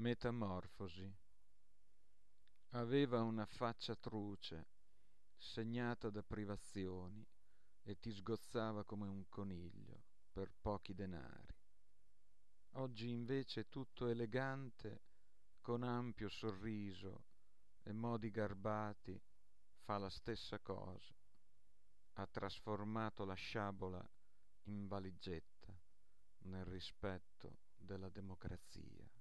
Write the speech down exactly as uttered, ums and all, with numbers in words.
Metamorfosi. Aveva una faccia truce, segnata da privazioni, e ti sgozzava come un coniglio per pochi denari. Oggi invece è tutto elegante, con ampio sorriso e modi garbati, fa la stessa cosa. Ha trasformato la sciabola in valigetta nel rispetto della democrazia.